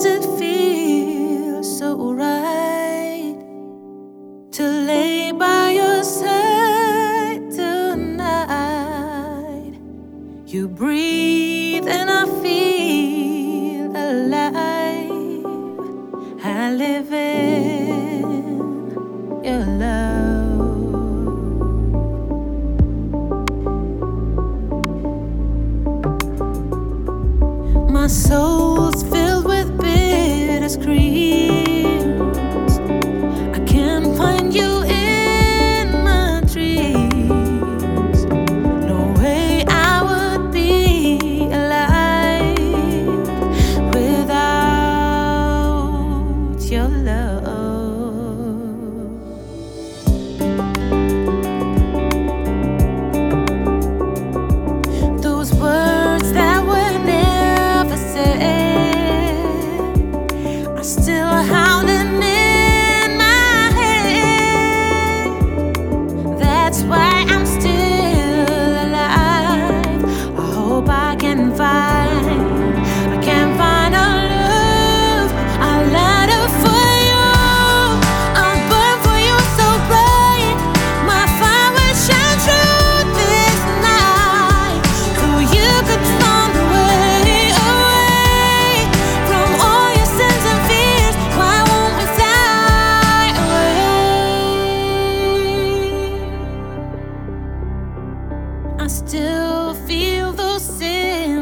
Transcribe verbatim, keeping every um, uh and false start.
does it feel so right to lay by your side tonight? You breathe and I feel alive. I live in your love. My soul's filled with bitter screams. I can't find you in my dreams. No way I would be alive without your love. Those words that were never said are still hounding in my head. That's why I'm still alive. I hope I can find, I can find a love. I light up for you, I'll burn for you so bright. My fire will shine through this night, so you could find a way away from all your sins and fears. Why won't we fly away? I still feel those sins